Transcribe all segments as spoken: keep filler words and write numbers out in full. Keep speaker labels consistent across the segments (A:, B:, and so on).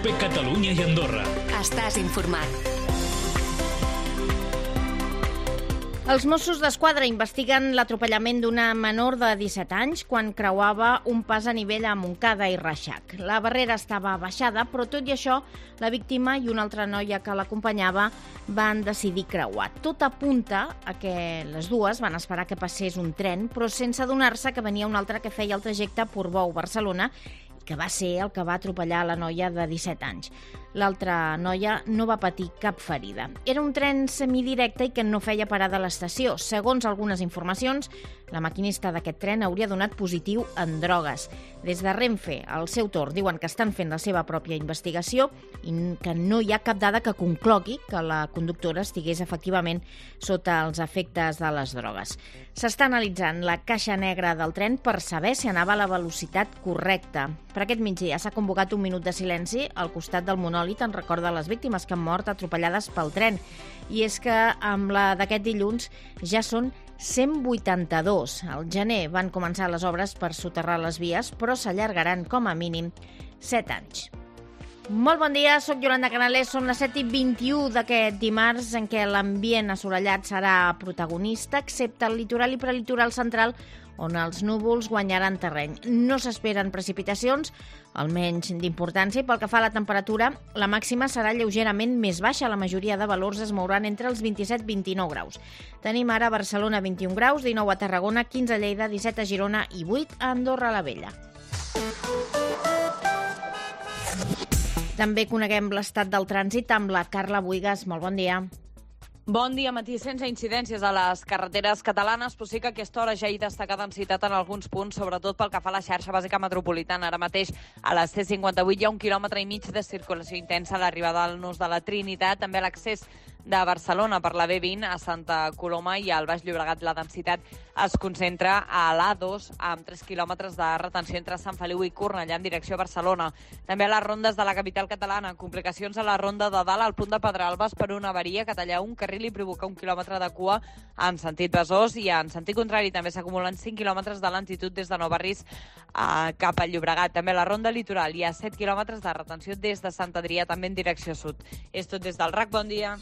A: COPE Catalunya i Andorra.
B: Estàs informat.
C: Els Mossos d'Esquadra investiguen l'atropellament d'una menor de disset anys quan creuava un pas a nivell a Montcada i Reixac. La barrera estava baixada, però tot i això, la víctima i una altra noia que l'acompanyava van decidir creuar. Tot apunta a que les dues van esperar que passés un tren, però sense adonar-se que venia un altre que feia el trajecte Portbou-Barcelona, que va ser el que va atropellar la noia de disset anys. L'altra noia no va patir cap ferida. Era un tren semidirecte i que no feia parada a l'estació. Segons algunes informacions, la maquinista d'aquest tren hauria donat positiu en drogues. Des de Renfe, al seu torn, diuen que estan fent la seva pròpia investigació i que no hi ha cap dada que conclogui que la conductora estigués efectivament sota els efectes de les drogues. S'està analitzant la caixa negra del tren per saber si anava a la velocitat correcta. Per aquest migdia s'ha convocat un minut de silenci al costat del monòlit en record de les víctimes que han mort atropellades pel tren. I és que amb la d'aquest dilluns ja són cent vuitanta-dos. Al gener van començar les obres per soterrar les vies, però s'allargaran com a mínim set anys. Molt bon dia, soc Yolanda Canales, són les set i vint-i-u d'aquest dimarts en què l'ambient assolellat serà protagonista, excepte el litoral i prelitoral central, on els núvols guanyaran terreny. No s'esperen precipitacions, almenys d'importància, i pel que fa a la temperatura, la màxima serà lleugerament més baixa. La majoria de valors es mouran entre els vint-i-set i vint-i-nou graus. Tenim ara a Barcelona vint-i-un graus, dinou a Tarragona, quinze a Lleida, disset a Girona i vuit a Andorra la Vella. També coneguem l'estat del trànsit amb la Carla Buigas. Molt bon dia.
D: Bon dia, matí. Sense incidències a les carreteres catalanes, però sí que a aquesta hora ja hi destaca densitat en alguns punts, sobretot pel que fa a la xarxa bàsica metropolitana. Ara mateix a la C cinquanta-vuit hi ha un quilòmetre i mig de circulació intensa a l'arribada al nus de la Trinitat, també a l'accés de Barcelona per la B vint a Santa Coloma i al Baix Llobregat la densitat es concentra a l'A dos amb tres quilòmetres de retenció entre Sant Feliu i Cornellà en direcció a Barcelona. També a les rondes de la capital catalana, complicacions a la ronda de dalt al punt de Pedralbes per una avaria que talla un carril i provoca un quilòmetre de cua en sentit Besòs i en sentit contrari també s'acumulen cinc quilòmetres de lentitud des de Nou Barris a cap al Llobregat. També a la ronda litoral hi ha set quilòmetres de retenció des de Sant Adrià també en direcció sud. És tot des del R A C. Bon dia.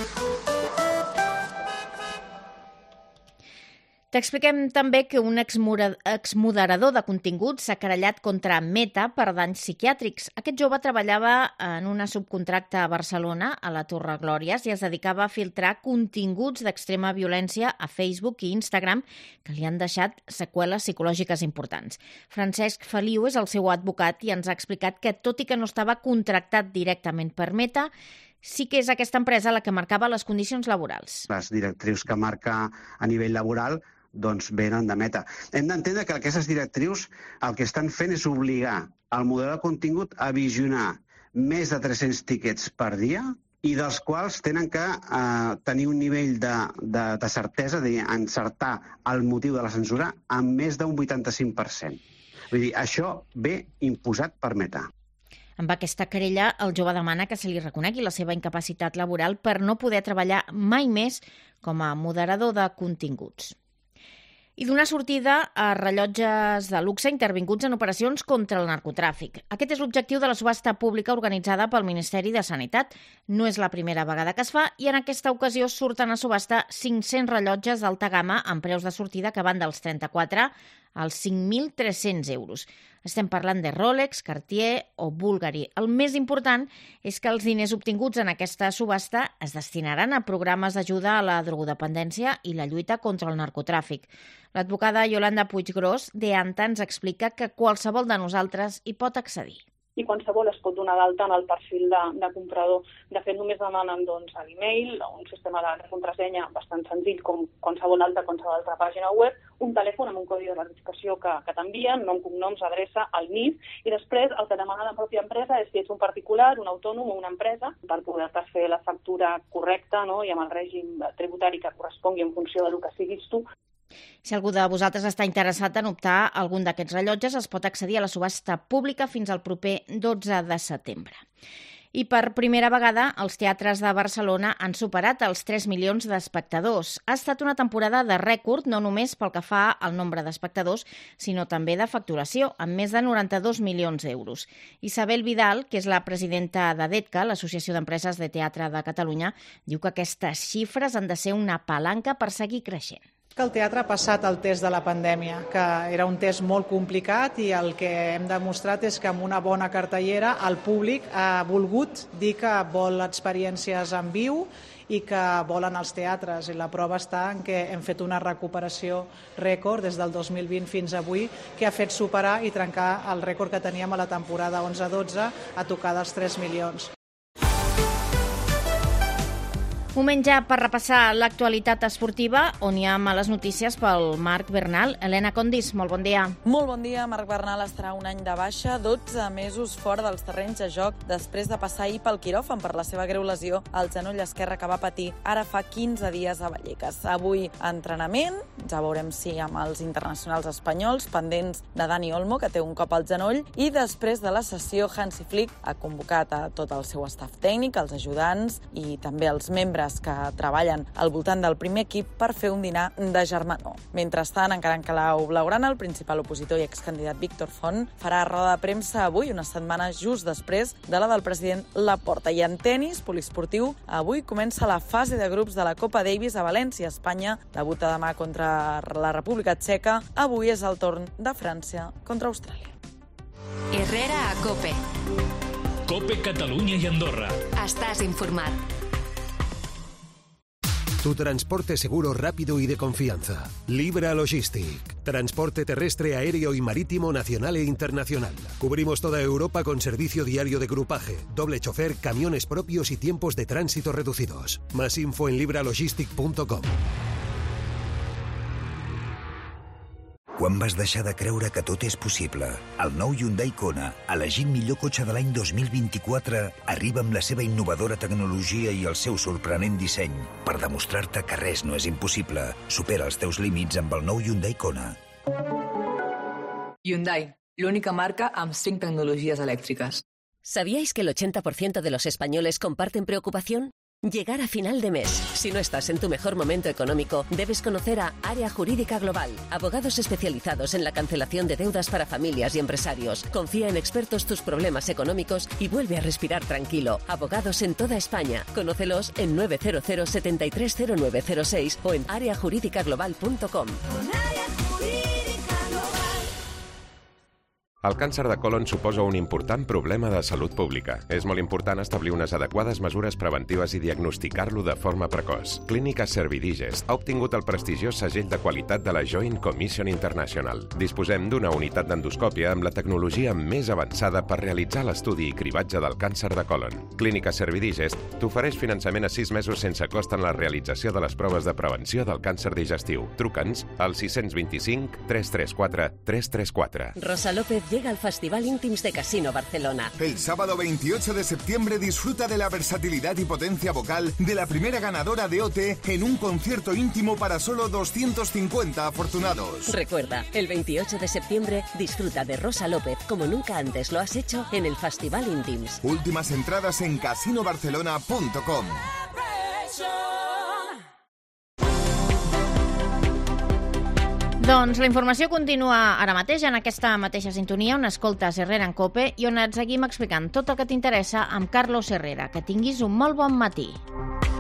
C: T'expliquem també que un exmoderador de continguts s'ha querellat contra Meta per danys psiquiàtrics. Aquest jove treballava en una subcontracta a Barcelona, a la Torre Glòries, i es dedicava a filtrar continguts d'extrema violència a Facebook i Instagram que li han deixat seqüeles psicològiques importants. Francesc Feliu és el seu advocat i ens ha explicat que, tot i que no estava contractat directament per Meta, sí que és aquesta empresa la que marcava les condicions laborals.
E: Les directrius que marca a nivell laboral doncs venen de Meta. Hem d'entendre que aquestes directrius el que estan fent és obligar el model de contingut a visionar més de tres-cents tiquets per dia i dels quals tenen que eh, tenir un nivell de, de, de certesa, d'encertar el motiu de la censura amb més d'un vuitanta-cinc per cent. Vull dir, això ve imposat per Meta.
C: Amb aquesta querella, el jove demana que se li reconegui la seva incapacitat laboral per no poder treballar mai més com a moderador de continguts. I donar sortida a rellotges de luxe intervinguts en operacions contra el narcotràfic. Aquest és l'objectiu de la subhasta pública organitzada pel Ministeri de Sanitat. No és la primera vegada que es fa i en aquesta ocasió surten a subhasta cinc-cents rellotges d'alta gamma amb preus de sortida que van dels trenta-quatre als cinc mil tres-cents euros. Estem parlant de Rolex, Cartier o Bulgari. El més important és que els diners obtinguts en aquesta subhasta es destinaran a programes d'ajuda a la drogodependència i la lluita contra el narcotràfic. L'advocada Yolanda Puiggròs, de Anta, ens explica que qualsevol de nosaltres hi pot accedir.
F: I qualsevol es pot donar d'alta en el perfil de, de comprador. De fet, només demanen doncs, l'email, un sistema de contrasenya bastant senzill com qualsevol altra, qualsevol altra pàgina web, un telèfon amb un codi de verificació que, que t'envien, nom, cognoms, adreça, el N I F, i després el que demana la pròpia empresa és si ets un particular, un autònom o una empresa, per poder-te fer la factura correcta, no? I amb el règim tributari que correspongui en funció del que siguis tu.
C: Si algú de vosaltres està interessat en optar a algun d'aquests rellotges, es pot accedir a la subhasta pública fins al proper dotze de setembre. I per primera vegada, els teatres de Barcelona han superat els tres milions d'espectadors. Ha estat una temporada de rècord, no només pel que fa al nombre d'espectadors, sinó també de facturació, amb més de noranta-dos milions d'euros. Isabel Vidal, que és la presidenta de DETCA, l'Associació d'Empreses de Teatre de Catalunya, diu que aquestes xifres han de ser una palanca per seguir creixent.
A: Que el teatre ha passat el test de la pandèmia, que era un test molt complicat i el que hem demostrat és que amb una bona cartellera el públic ha volgut dir que vol experiències en viu i que volen els teatres. I la prova està en què hem fet una recuperació rècord des del dos mil vint fins avui que ha fet superar i trencar el rècord que teníem a la temporada onze dotze a tocar dels tres milions.
C: Moment ja per repassar l'actualitat esportiva, on hi ha males notícies pel Marc Bernal. Helena Condis, molt bon dia.
B: Molt bon dia. Marc Bernal estarà un any de baixa, dotze mesos fora dels terrenys de joc, després de passar ahir pel quiròfan per la seva greu lesió al genoll esquerre que va patir ara fa quinze dies a Vallecas. Avui entrenament, ja veurem si amb els internacionals espanyols, pendents de Dani Olmo, que té un cop al genoll, i després de la sessió, Hansi Flick ha convocat a tot el seu staff tècnic, els ajudants i també els membres que treballen al voltant del primer equip per fer un dinar de germanor. Mentrestant, encara en clau blaugrana, el principal opositor i excandidat Víctor Font farà roda de premsa avui, una setmana just després de la del president Laporta. I en tenis poliesportiu, avui comença la fase de grups de la Copa Davis a València, Espanya. Debuta demà contra la República Txeca. Avui és el torn de França contra Austràlia.
G: Herrera a COPE.
H: COPE Catalunya y Andorra.
G: Estás informat.
I: Tu transporte seguro, rápido y de confianza. Libra Logistic. Transporte terrestre, aéreo y marítimo nacional e internacional. Cubrimos toda Europa con servicio diario de grupaje, doble chofer, camiones propios y tiempos de tránsito reducidos. Más info en libralogistic punto com.
J: Quan vas deixar de creure que tot és possible? El nou Hyundai Kona, elegit millor cotxe de l'any dos mil vint-i-quatre, arriba amb la seva innovadora tecnologia i el seu sorprenent disseny per demostrar-te que res no és impossible. Supera els teus límits amb el nou Hyundai Kona.
K: Hyundai, l'única marca amb cinc tecnologies elèctriques.
L: ¿Sabíais que el ochenta por ciento de los españoles comparten preocupación? Llegar a final de mes. Si no estás en tu mejor momento económico, debes conocer a Área Jurídica Global. Abogados especializados en la cancelación de deudas para familias y empresarios. Confía en expertos tus problemas económicos y vuelve a respirar tranquilo. Abogados en toda España. Conócelos en nueve cero cero, setenta y tres cero nueve cero seis o en área jurídica global punto com.
M: El càncer de colon suposa un important problema de salut pública. És molt important establir unes adequades mesures preventives i diagnosticar-lo de forma precoç. Clínica Servidigest ha obtingut el prestigiós segell de qualitat de la Joint Commission International. Disposem d'una unitat d'endoscòpia amb la tecnologia més avançada per realitzar l'estudi i cribatge del càncer de colon. Clínica Servidigest t'ofereix finançament a sis mesos sense cost en la realització de les proves de prevenció del càncer digestiu. Truca'ns al sis dos cinc, tres tres quatre, tres tres quatre.
L: Rosa López llega al Festival Intims de Casino Barcelona.
N: El sábado veintiocho de septiembre disfruta de la versatilidad y potencia vocal de la primera ganadora de O T en un concierto íntimo para solo doscientos cincuenta afortunados.
L: Recuerda, el veintiocho de septiembre disfruta de Rosa López como nunca antes lo has hecho en el Festival Intims.
N: Últimas entradas en casino barcelona punto com.
C: Doncs la informació continua ara mateix en aquesta mateixa sintonia on escoltes Herrera en COPE i on et seguim explicant tot el que t'interessa amb Carlos Herrera. Que tinguis un molt bon matí.